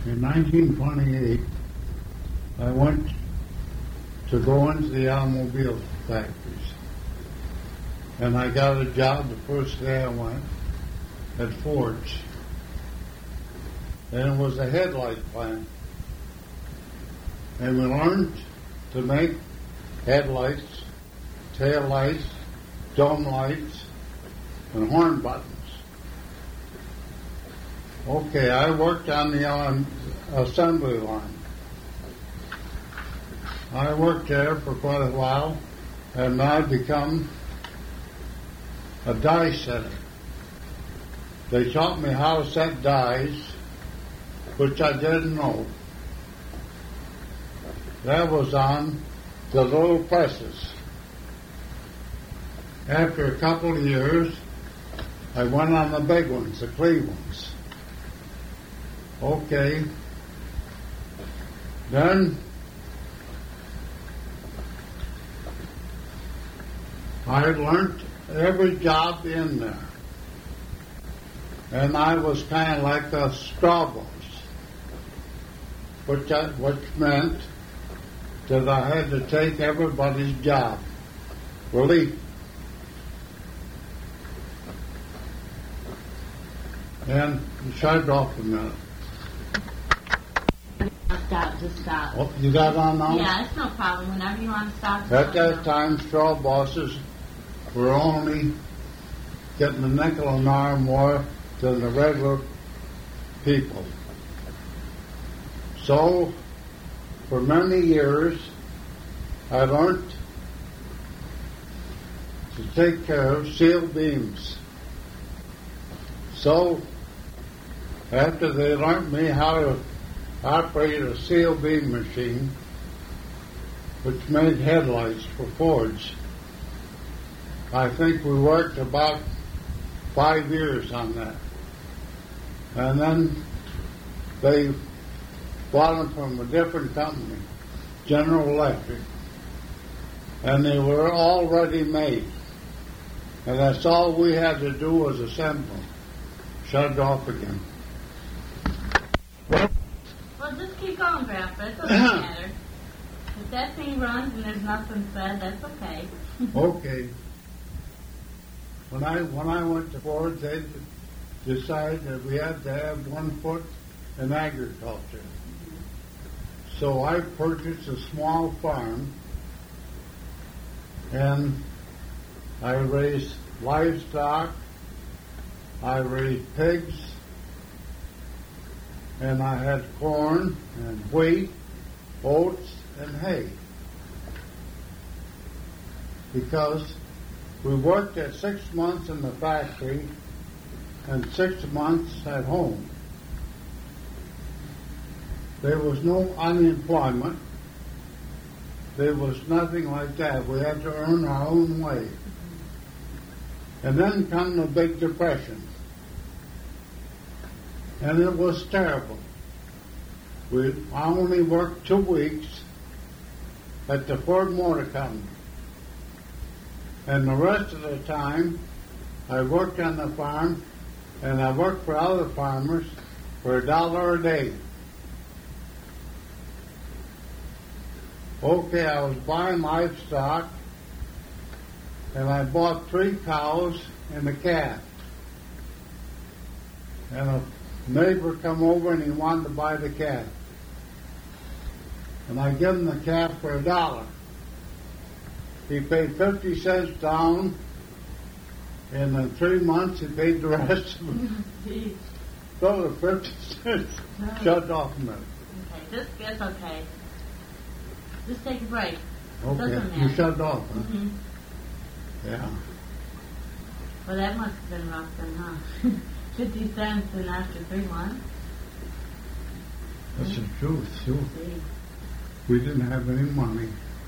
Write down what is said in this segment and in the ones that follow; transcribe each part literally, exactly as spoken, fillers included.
In nineteen twenty-eight, I went to go into the automobile factories. And I got a job the first day I went at Ford's. And it was a headlight plant. And we learned to make headlights, tail lights, dome lights, and horn buttons. Okay, I worked on the um, assembly line. I worked there for quite a while, and I become a die setter. They taught me how to set dies, which I didn't know. That was on the little presses. After a couple of years, I went on the big ones, the clean ones. Okay. Then I learned every job in there. And I was kind of like a straw boss, which, I, which meant that I had to take everybody's job. Relief. And shut it off a minute. Stop, just stop. Oh, you got on now? Yeah, it's no problem. Whenever you want to stop. At that time, straw bosses were only getting a nickel an hour more than the regular people. So, for many years, I learned to take care of steel beams. So, after they learned me how to operate a steel beam machine, which made headlights for Fords, I think we worked about five years on that. And then they bought them from a different company, General Electric, and they were already made. And that's all we had to do was assemble them. Shut it off again. Well, just keep going, Grandpa. It doesn't matter. If that thing runs and there's nothing said, that's okay. Okay. When I when I went to Ford, they decided that we had to have one foot in agriculture. So I purchased a small farm, and I raised livestock, I raised pigs, and I had corn and wheat, oats, and hay. Because we worked at six months in the factory and six months at home. There was no unemployment. There was nothing like that. We had to earn our own way. And then come the Big Depression. And it was terrible. We, I only worked two weeks at the Ford Motor Company. And the rest of the time, I worked on the farm, and I worked for other farmers for a dollar a day. Okay, I was buying livestock, and I bought three cows and a calf. And a neighbor come over and he wanted to buy the calf. And I give him the calf for a dollar. He paid fifty cents down, and in three months he paid the rest of it. So the fifty cents shut off a minute. Okay, this gets okay. Just take a break. Okay, Doesn't matter. you shut off, huh? Mm-hmm. Yeah. Well, that must have been rough then, huh? fifty cents and after three months? That's the truth, too. See. We didn't have any money.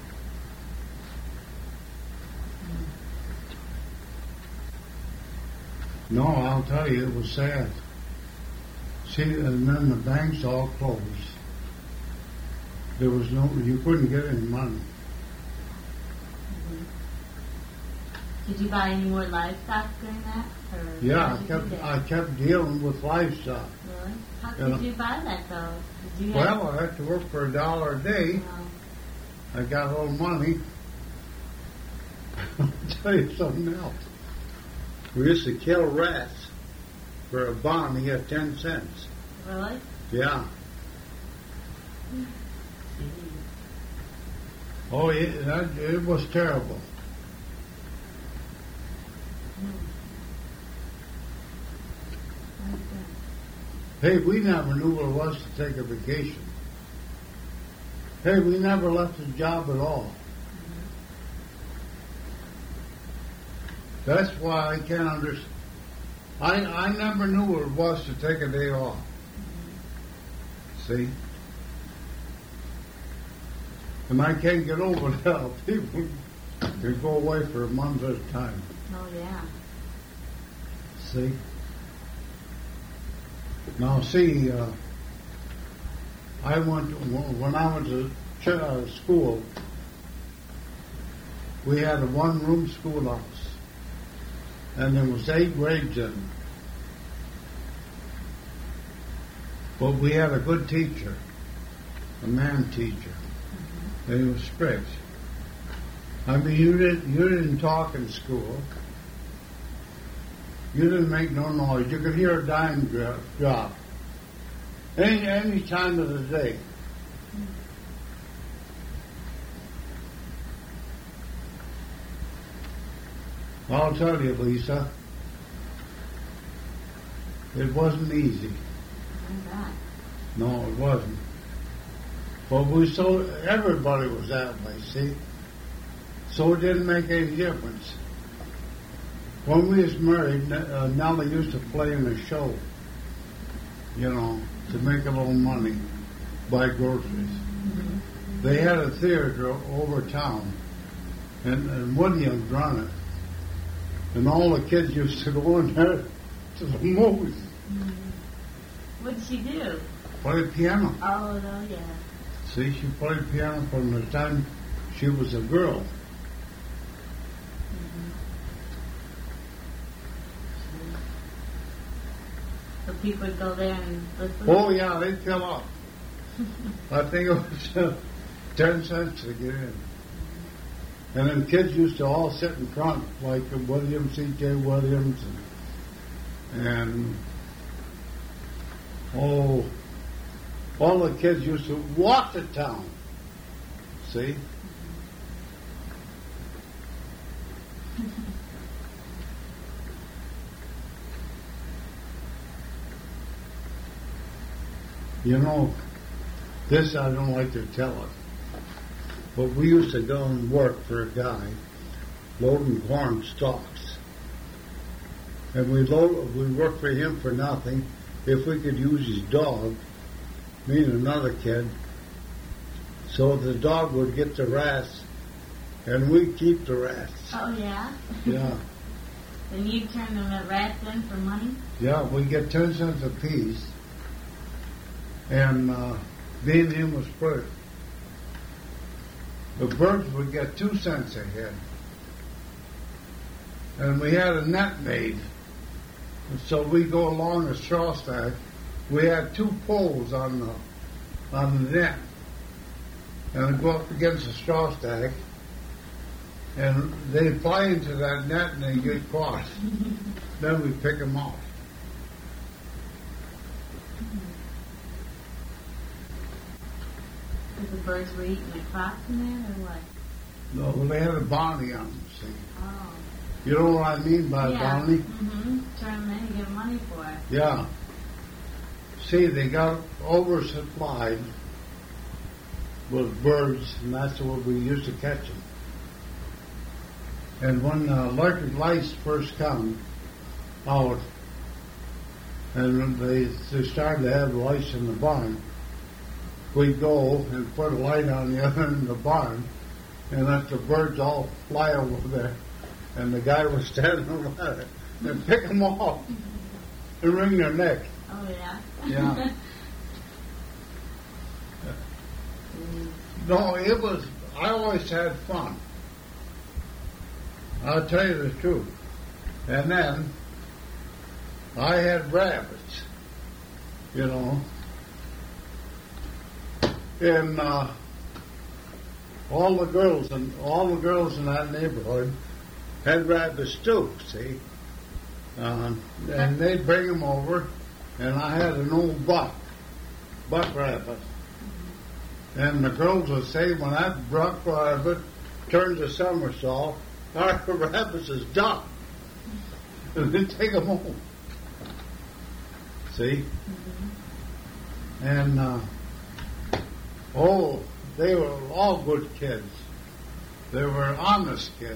No, I'll tell you, it was sad. See, and then the banks all closed. There was no, you couldn't get any money. Did you buy any more livestock during that? Or Yeah, what I did you kept do? I kept dealing with livestock. Really? How You know. did you buy that though? Did you have, Well, I had to work for a dollar a day. uh, I got a little money. I'll tell you something else. We used to kill rats for a bond. You get ten cents. really? Yeah. Oh, it, that, it was terrible. Hey, we never knew what it was to take a vacation. Hey, we never left the job at all. That's why I can't understand. I, I never knew what it was to take a day off. See? And I can't get over that. People can go away for a month at a time. Oh yeah. See? Now, see, uh, I went to, when I went to ch- uh, school, we had a one-room schoolhouse, and there was eight grades in it. But we had a good teacher, a man teacher, and he was strict. I mean, you didn't you didn't talk in school. You didn't make no noise. You could hear a dime dro- drop any any time of the day. I'll tell you, Lisa, it wasn't easy. Oh, God. No, it wasn't. But we so everybody was that way. See, so it didn't make any difference. When we was married, uh, Nellie used to play in a show, you know, to make a little money, buy groceries. Mm-hmm. They had a theater over town, and, and Williams run it. And all the kids used to go in there to the movies, Mm-hmm. What did she do? play piano. Oh, no, yeah. See, she played piano from the time she was a girl. Mm-hmm. So people would go there and listen? Oh, yeah, they'd fill up. I think it was uh, ten cents to get in. And then kids used to all sit in front, like Williams, C J Williams, and, and oh, all the kids used to walk to town. See? You know, this I don't like to tell it, but we used to go and work for a guy loading corn stalks. And we load, we worked for him for nothing. If we could use his dog, me and another kid, so the dog would get the rats, and we'd keep the rats. Oh, yeah? Yeah, And you turn the rats in for money? yeah, we get ten cents a piece, and uh, me and him was split. The birds would get two cents a head, and we had a net made. And so we go along the straw stack. We had two poles on the on the net, and we go up against the straw stack, and they fly into that net and they get caught. Then we pick them off. Because the birds were eating the crops in there, or what? No, well, they had a bounty on them, see. Oh. You know what I mean by yeah. bounty? Mm-hmm. Turn them in and give money for it. Yeah. See, they got oversupplied with birds, and that's what we used to catch them. And when uh, electric lights first come out, and they, they started to have lights in the barn, we'd go and put a light on the other end of the barn, and let the birds all fly over there. And the guy was standing around it and pick them off and wring their neck. Oh, yeah? Yeah. No, it was, I always had fun. I'll tell you the truth. And then I had rabbits, you know, and uh, all the girls and all the girls in that neighborhood had rabbits too. See, uh, and they'd bring them over, and I had an old buck, buck rabbit, and the girls would say when that buck rabbit turns a somersault, our rabbits is done. And then take them home. See? Mm-hmm. And, uh, oh, they were all good kids. They were honest kids.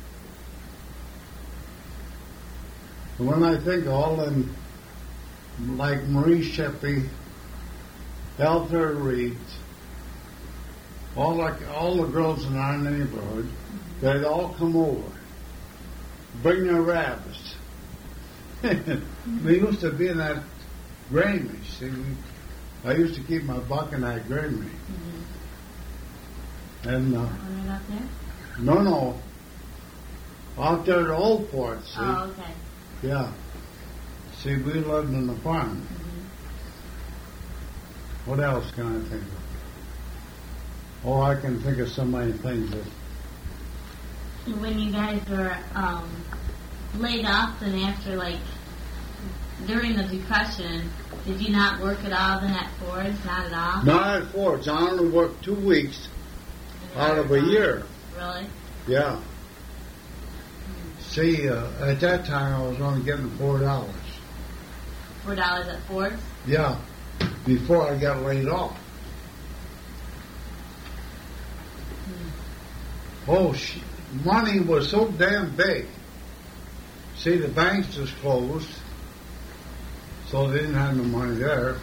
And when I think of all them, like Marie Sheppy, Elder Reed, all like all the girls in our neighborhood, mm-hmm. they'd all come over, bring their rabbits. We used to be in that granary. See, we, I used to keep my buck in that granary. Mm-hmm. And uh, right out there? No, no, out there at Old Port. See? Oh, okay. Yeah. See, we lived in the farm. Mm-hmm. What else can I think of? Oh, I can think of so many things. That when you guys were um, laid off, and after like during the Depression, did you not work at all then at Ford's? Not at all? Not at Ford's. I only worked two weeks out of a year. Really? Yeah. Hmm. See, uh, at that time I was only getting four dollars. Four dollars at Ford's? Yeah, before I got laid off. Hmm. Oh, she, money was so damn big. See, the banks was closed, so they didn't have no money there.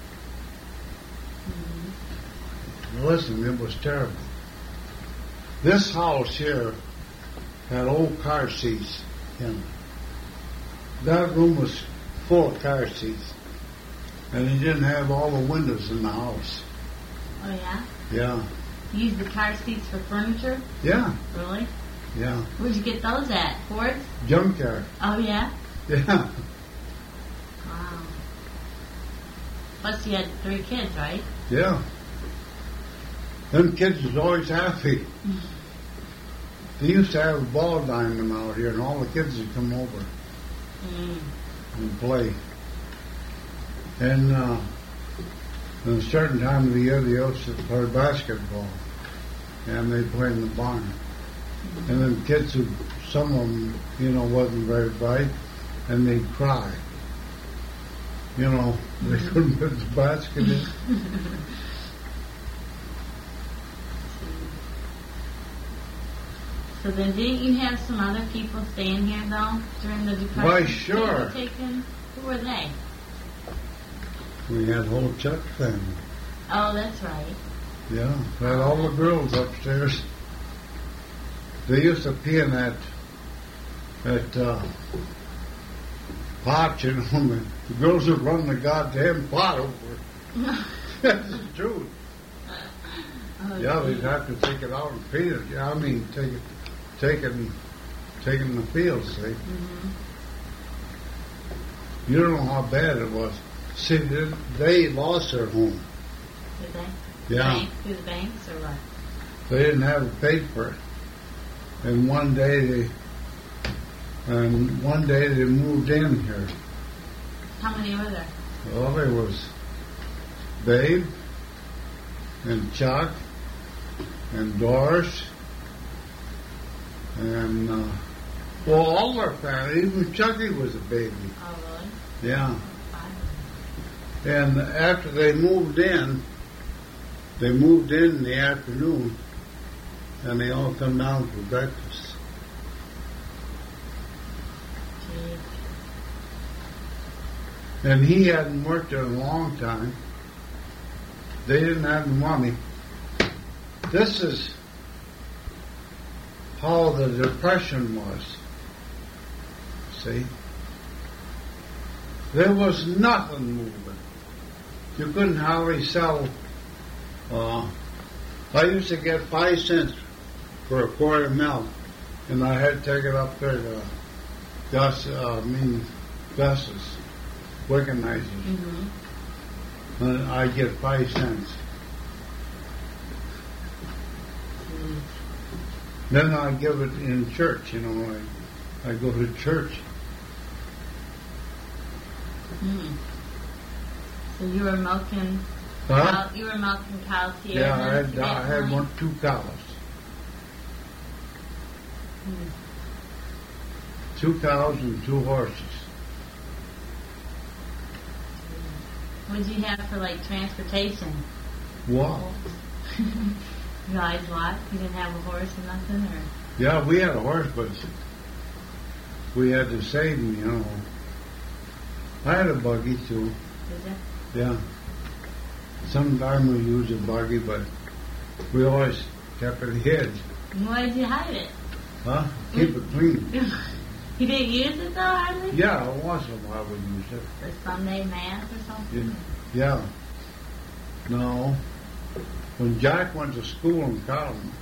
Mm-hmm. Listen, it was terrible. This house here had old car seats in it. That room was full of car seats, and he didn't have all the windows in the house. Oh, yeah? Yeah. You used the car seats for furniture? Yeah. Really? Yeah. Where'd you get those at? Ford's? Junkyard. Oh, yeah? Yeah. Wow. Plus you had three kids, right? Yeah. Them kids was always happy. They used to have a ball diamond out here, and all the kids would come over mm. and play. And uh, at a certain time of the year, they also play basketball, and they'd play in the barn. Mm-hmm. And then kids who, some of them, you know, wasn't very bright, and they'd cry. You know, they couldn't put the basket in. So then, didn't you have some other people staying here though during the Depression? Why, sure. Taken? Who were they? We had whole Chuck family. Oh, that's right. Yeah, we had all the girls upstairs. They used to pee in that that uh, pot, you know. The girls would run the goddamn pot over. That's the truth. Oh, yeah, they'd have to take it out and feed it. Yeah, I mean, take it, take it, and take it in the field. See, mm-hmm. You don't know how bad it was. See, they, they lost their home. Did they? Yeah. Bank, through the banks or what? They didn't have it paid for it. And one day they, and one day they moved in here. How many were there? Well, there was Babe and Chuck and Doris and uh, well, all our family. Even Chucky was a baby. Oh, really? Yeah. And after they moved in, they moved in in the afternoon, and they all come down for breakfast. Gee. And he hadn't worked there in a long time. They didn't have the money. This is how the Depression was. See? There was nothing moving. You couldn't hardly sell. Uh, I used to get five cents for a quart of milk, and I had to take it up there to Gus, uh, I mean, Gus's, Wickenizers. Mm-hmm. And I get five cents. Mm. Then I give it in church, you know, I, I go to church. Mm. So you were milking, Huh? cow, you were milking cows here? Yeah, I and had, then I had family? one, two cows. Mm. Two cows and two horses. What did you have for like transportation? Wow. You guys what? You didn't have a horse or nothing, or? Yeah, we had a horse, but we had to save him, you know. I had a buggy too. Did you? Yeah. Sometimes we use a buggy, but we always kept it hid. Why did you hide it? Huh? Keep it clean. You didn't use it though, hardly? Yeah, once in a while we used it. For Sunday mass or something? Yeah. No. When Jack went to school in Cotton,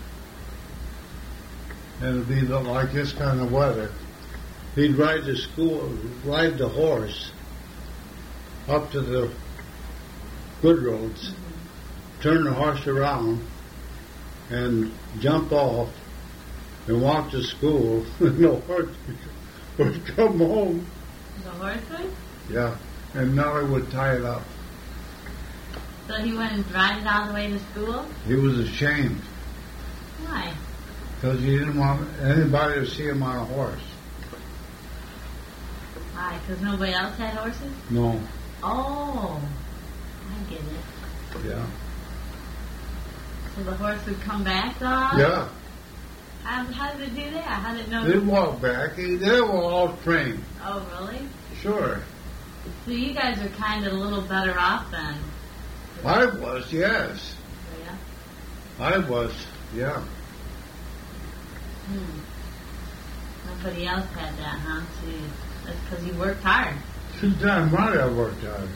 and it'd be like this kind of weather, he'd ride the school, ride the horse up to the good roads, mm-hmm. turn the horse around, and jump off, and walk to school, and the horse would come home. The horse would? Yeah, and Nellie would tie it up. So he went and ride it all the way to school? He was ashamed. Why? Because he didn't want anybody to see him on a horse. Why? Because nobody else had horses? No. Oh, I get it. Yeah. So the horse would come back, dog? Yeah. How, how did it do that? How did it know? They'd walk back. They were all trained. Oh, really? Sure. So you guys are kind of a little better off then. I was, yes. Oh, yeah? I was, yeah. Hmm. Nobody else had that, huh? Gee, that's because you worked hard. Damn right I worked hard.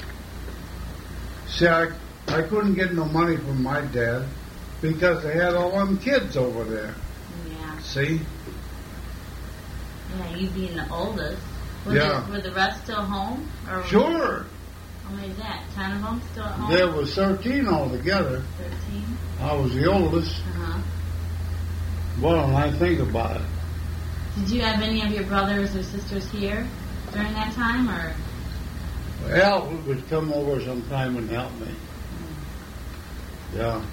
See, I, I couldn't get no money from my dad because they had all them kids over there. Yeah. See? Yeah, you being the oldest. Was Yeah. it, were the rest still home? Or Sure. How many is that? Ten of them still at home? There was thirteen altogether. Thirteen? I was the oldest. Uh-huh. Well, when I think about it. Did you have any of your brothers or sisters here during that time, or? Al would come over sometime and help me. Yeah.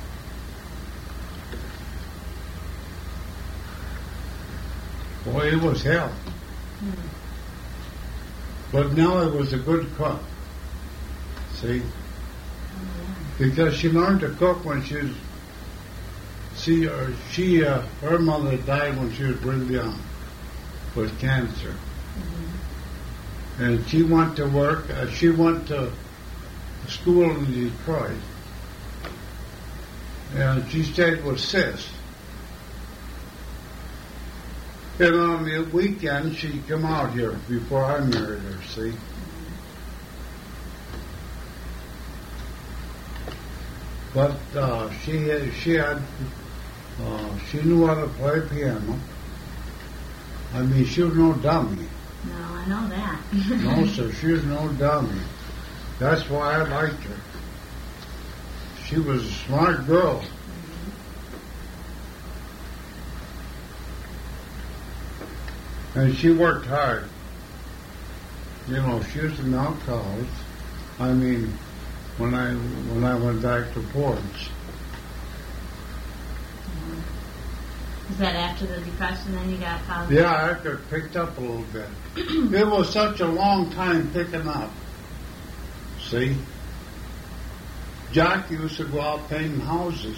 Boy, it was hell. Hmm. But Nellie was a good cook. See? Oh, yeah. Because she learned to cook when she was, see, uh, she, uh, her mother died when she was real young with cancer. Mm-hmm. And she went to work, uh, she went to school in Detroit. And she stayed with Sis. And on the weekend, she'd come out here before I married her, see? But uh, she had, she had, uh, she knew how to play piano. I mean, she was no dummy. No, I know that. No, sir, she was no dummy. That's why I liked her. She was a smart girl. And she worked hard. You know, she was in Mount College. I mean, when I when I went back to Ford's. Was that after the Depression, then you got college? Yeah, after it picked up a little bit. It was such a long time picking up. See? Jack used to go out painting houses.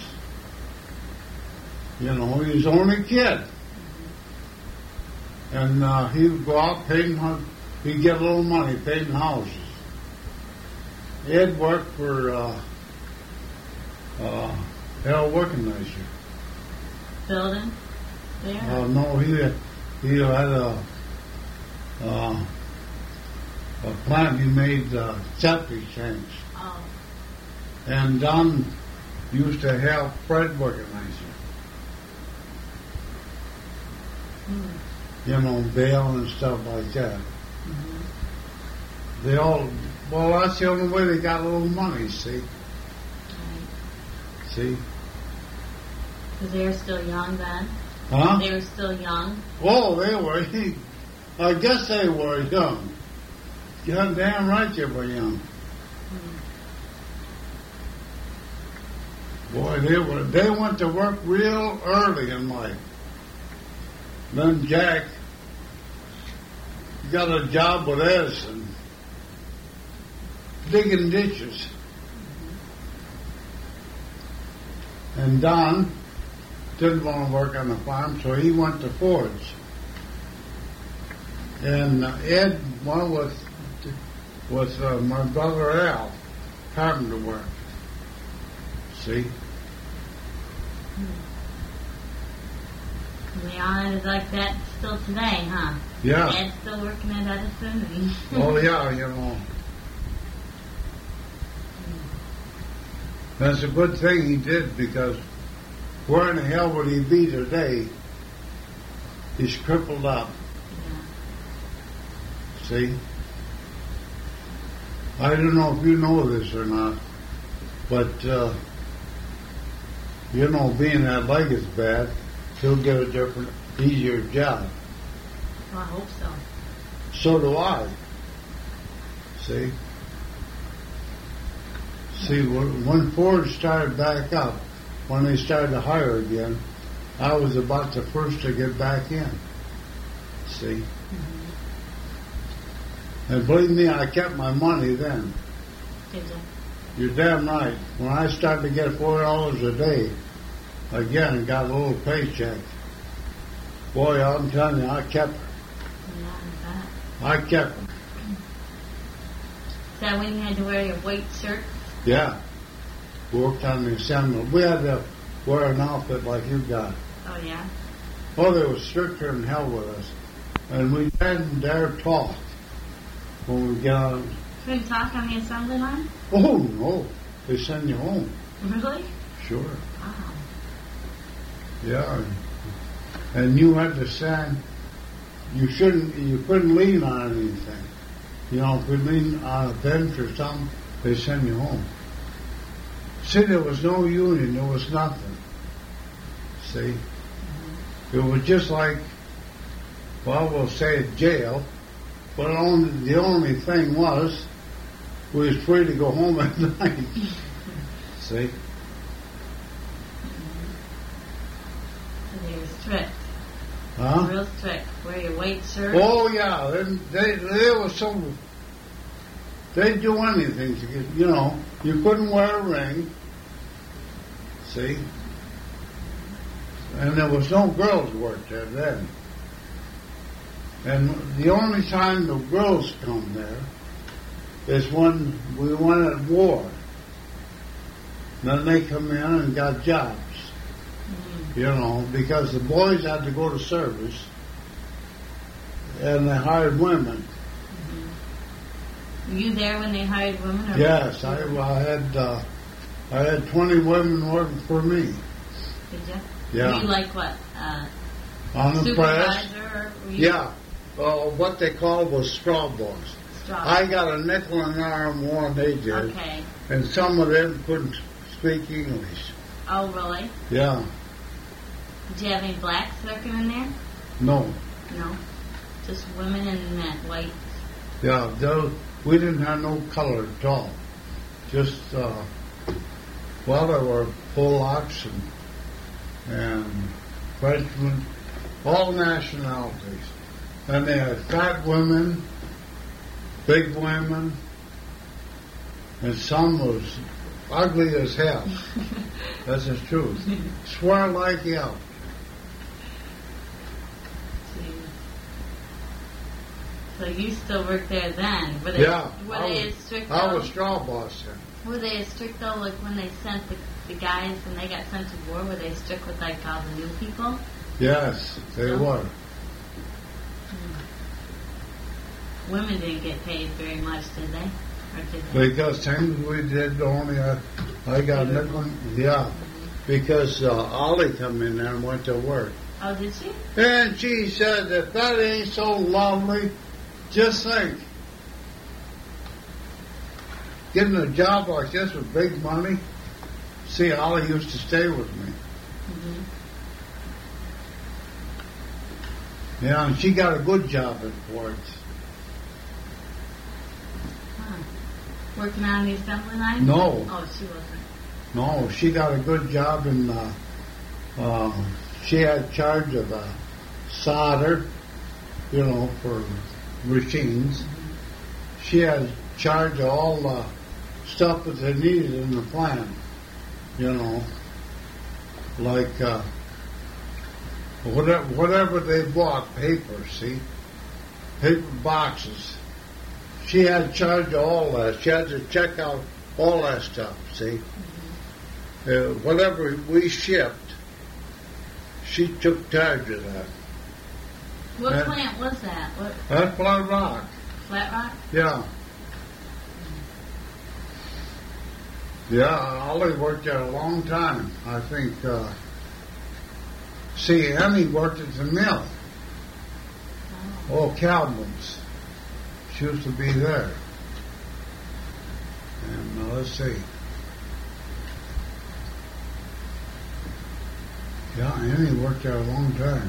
You know, he was only a kid. And uh, he would go out painting houses. He'd get a little money painting houses. Ed worked for uh, uh, Al Wickenizers. Building? There? Uh, no, he he had a uh, a plant. He made uh, septic tanks. Oh. And Don used to help Fred Wickenizers. Mm. You know, bail and stuff like that. Mm-hmm. They all, well, that's the only way they got a little money, see? Right. See? Because they were still young then? Huh? They were still young? Oh, they were. I guess they were young. You're damn right they were young. Mm. Boy, they were. They went to work real early in life. Then Jack got a job with Edison, digging ditches. And Don didn't want to work on the farm, so he went to Ford's. And uh, Ed went with with uh, my brother Al, carpenter work. See? And Leon is like that still today, huh? Yeah. Ed's still working at Edison. And Oh yeah, you know. That's a good thing he did, because where in the hell would he be today? He's crippled up. Yeah. See? I don't know if you know this or not, but, uh, you know, being that leg is bad, he'll get a different, easier job. Well, I hope so. So do I. See? See, when when Ford started back up, when they started to hire again, I was about the first to get back in. See? Mm-hmm. And believe me, I kept my money then. Did you? You're damn right. When I started to get four dollars a day, again, got a little paycheck. Boy, I'm telling you, I kept her. Yeah, I bet. I kept her. Is that when you had to wear your white shirt? Yeah. Worked on the assembly. We had to wear an outfit like you got. Oh, yeah? Oh, they were stricter than hell with us. And we didn't dare talk when we got on. Couldn't talk on the assembly line? Oh, no. They send you home. Really? Sure. Wow. Yeah. And you had to stand. You shouldn't, you couldn't lean on anything. You know, if you lean on a bench or something, they send you home. See, there was no union. There was nothing. See? It was just like, well, we'll say a jail, but only, the only thing was, we was free to go home at night. See? So they were strict. Huh? Real strict. Wear your white shirt. Oh, yeah. They, they, they were so, they'd do anything to get, you know, you couldn't wear a ring. See? And there was no girls worked there then. And the only time the girls come there is when we went at war. Then they come in and got jobs. Mm-hmm. You know, because the boys had to go to service and they hired women. Mm-hmm. Were you there when they hired women? Or Yes, I, I had uh, I had twenty women working for me. Did you? Yeah. Were you like what? Uh, On the press? supervisor? Were you Yeah. Uh, what they called was straw boys. straw? I got a nickel an hour more than they did. Okay. And some of them couldn't speak English. Oh, really? Yeah. Did you have any blacks working in there? No. No. Just women and men, white. Yeah. Those, we didn't have no color at all. Just, uh, well, there were Polacks and, and Frenchmen, all nationalities. And they had fat women, big women, and some was ugly as hell. That's the truth. Swear like hell. So you still work there then? Were they, Yeah. Were I they was, as strict I though? was straw boss then. Were they as strict though, like when they sent the, the guys when they got sent to war? Were they strict with like all the new people? Yes, they No. were. Hmm. Women didn't get paid very much, did they? Or did they? Because things we did only, uh, I got nickel, yeah. Because uh, Ollie come in there and went to work. Oh, did she? And she said, if that ain't so lovely, just think. Getting a job like this with big money. See, Ollie used to stay with me. Mm-hmm. Yeah, and she got a good job at Ford's. Huh. Working on the assembly line? No. Oh, she wasn't. No, she got a good job in, uh, uh, she had charge of the solder, you know, for machines. Mm-hmm. She had charge of all the stuff that they needed in the plant, you know, like uh, whatever, whatever they bought, paper, see, paper boxes. She had charge of all that. She had to check out all that stuff, see. Mm-hmm. Uh, whatever we shipped, she took charge of that. What and plant was that? What? That's Flat Rock. Flat Rock? Yeah. Yeah, Ollie worked there a long time. I think, uh, see, Emmy worked at the mill. Oh. Oh, Calvin's. She used to be there. And uh, let's see. Yeah, Emmy worked there a long time.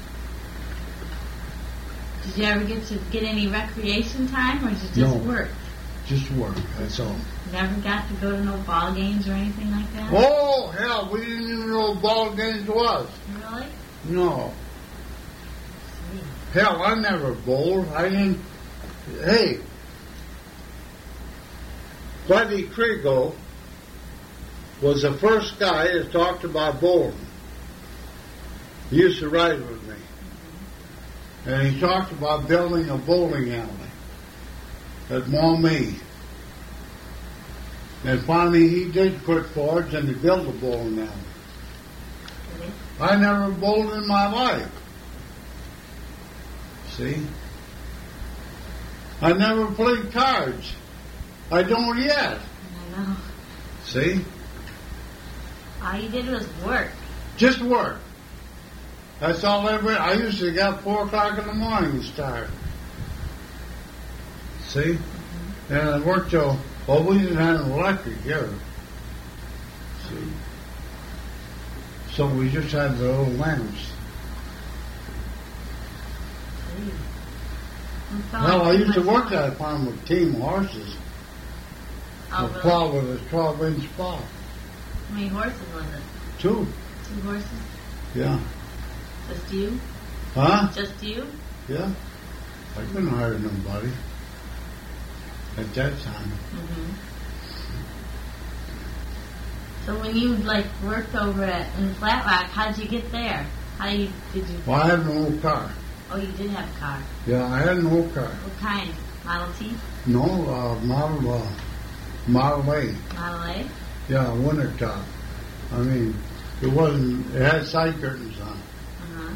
Did you ever get to get any recreation time, or did you just No. work? Just work, that's all. Never got to go to no ball games or anything like that? Oh, hell, we didn't even know what ball games was. Really? No. Sweet. Hell, I never bowled. I didn't. Hey, Buddy Kriegel was the first guy that talked about bowling. He used to ride with me. And he talked about building a bowling alley at Maumee. And finally he did quit Ford's and he built a bowling alley. Really? I never bowled in my life. See? I never played cards. I don't yet. I know. See? All you did was work. Just work. That's all I ever. I used to get four o'clock in the morning to start. See? Mm-hmm. And I worked till, well, we didn't have an electric here. See? So we just had the little lamps. Well, I used to work that farm with team horses. Oh, A really? plow with a twelve inch plow. How many horses was it? Two. Two horses? Yeah. Just you? Huh? Just you? Yeah. I couldn't hire nobody at that time. Mm-hmm. So when you like worked over at in Flat Rock, how'd you get there? How you did you? Well, I had no car. Oh, you did have a car. Yeah, I had no car. What kind? Model T? No, uh, Model, uh, Model A. Model A? Yeah, winter top. I mean, it wasn't, it had side curtains on. Uh-huh.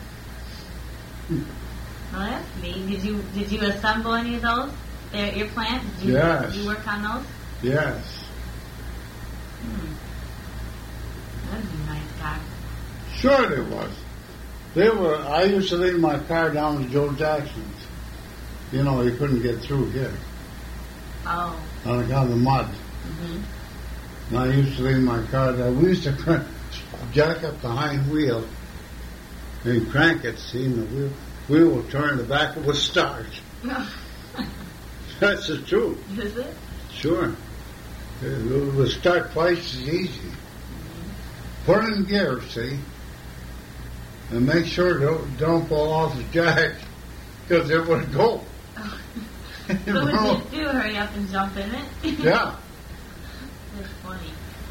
Well, that's neat. Did you, did you assemble any of those there at your plant? Did you, Yes. Did you work on those? Yes. Hmm. That was a nice car. Sure it was. They were, I used to leave my car down to Joe Jackson's. You know, you couldn't get through here Oh. on account of the mud. Mm-hmm. And I used to leave my car there. We used to crank, jack up the hind wheel and crank it, see, and the wheel, wheel would turn, the back would start. That's the truth. Is it? Sure. It would start twice as easy. Mm-hmm. Put it in gear, see, and make sure don't, don't fall off the jack, because it would go. Oh. So what did you do? Hurry up and jump in it? Yeah. That's funny.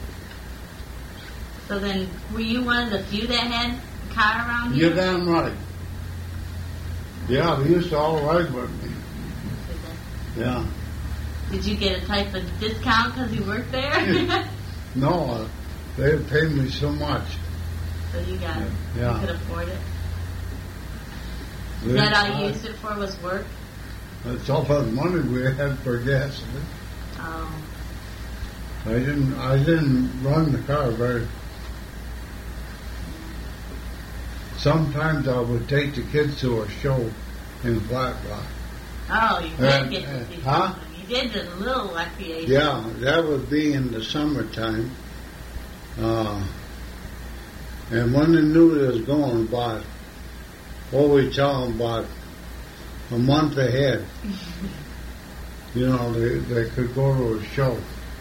So then, were you one of the few that had a car around here? You're damn right. Yeah, they used to all ride with me. Yeah. Did you get a type of discount because you worked there? No, uh, they paid me so much. So you got it. Yeah. You could afford it. They, Is that all you I- used it for was work? That's all the money we had for gasoline. Oh. I didn't. I didn't run the car very. sometimes I would take the kids to a show in Flat Rock. Oh, you did And, get uh, to see huh? something. You did the little recreation. Yeah, that would be in the summertime. Uh, and when they knew they was going, about, what we tell them, about a month ahead, you know, they, they could go to a show.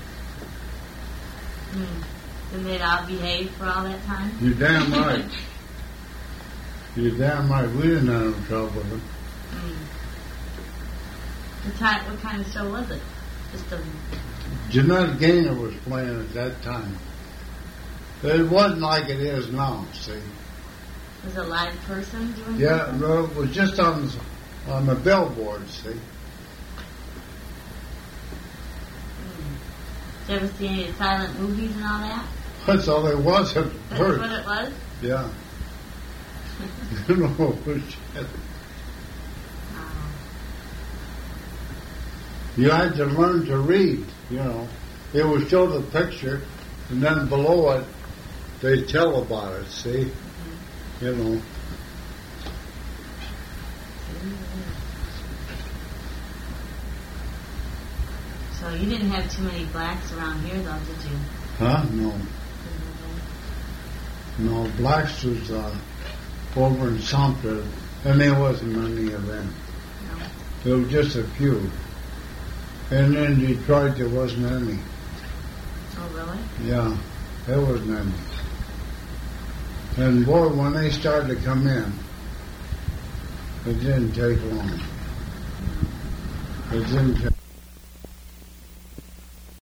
Mm. And they'd all behave for all that time? You're damn right. You're damn right. We didn't have no trouble with them. Mm. What, type, what kind of show was it? Just a... Jeanette Gaynor was playing at that time. It wasn't like it is now, see. Was a live person doing Yeah, something? no, it was just on the, on the billboard, see. Mm. Did you ever see any silent movies and all that? That's all it was at That's first. what it was? Yeah. You know, shit. Oh. You had to learn to read, you know. It would show the picture, and then below it, they tell about it, see? Mm-hmm. You know. So you didn't have too many blacks around here, though, did you? Huh? No. No, blacks was uh, over in Sumter, and there wasn't many of them. No. There were just a few. And in Detroit, there wasn't any. Oh, really? Yeah, there wasn't any. And boy, when they started to come in, it didn't take long. It didn't take